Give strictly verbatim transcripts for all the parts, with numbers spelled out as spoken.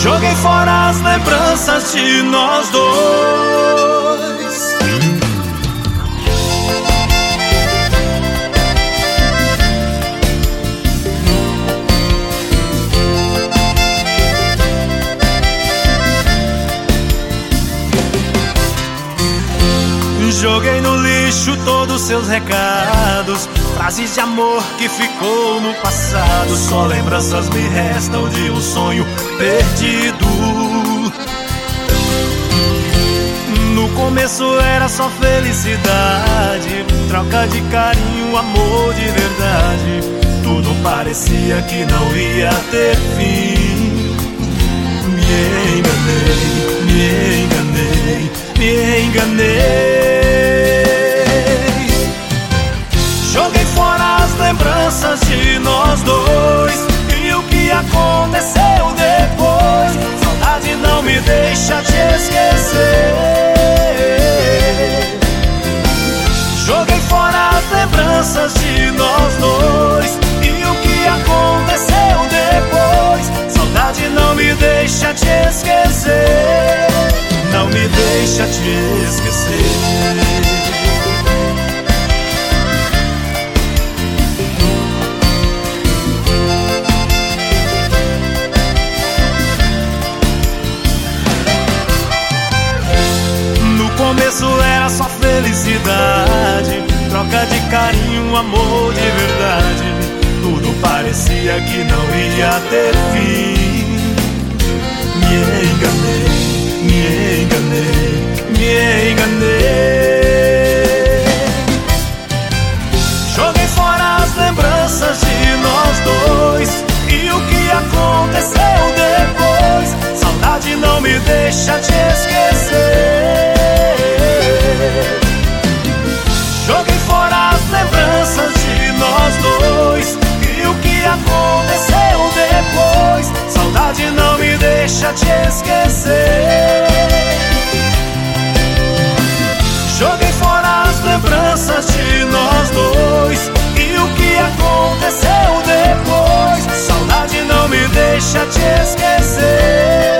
Joguei fora as lembranças de nós dois. Joguei no lixo todos seus recados, frases de amor que ficou no passado. Só lembranças me restam de um sonho perdido. No começo era só felicidade, troca de carinho, amor de verdade. Tudo parecia que não ia ter fim. Me enganei, me enganei, me enganei. Joguei fora as lembranças de nós dois e o que aconteceu depois. Saudade não me deixa te esquecer. Joguei fora as lembranças de nós dois e o que aconteceu depois. Saudade não me deixa te esquecer. Não me deixa te esquecer. No começo era só felicidade, troca de carinho, amor de verdade. Tudo parecia que não ia ter fim. Me enganei, me enganei, me enganei. Joguei fora as lembranças de nós dois e o que aconteceu depois. Saudade não me deixa te esquecer. Joguei fora as lembranças de nós dois e o que aconteceu depois. Saudade não me deixa te esquecer. Joguei fora as lembranças de nós dois e o que aconteceu depois. Saudade não me deixa te esquecer.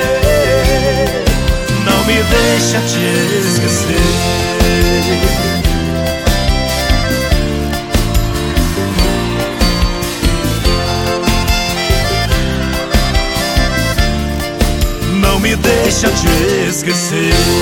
Não me deixa te esquecer. Não me deixa te esquecer.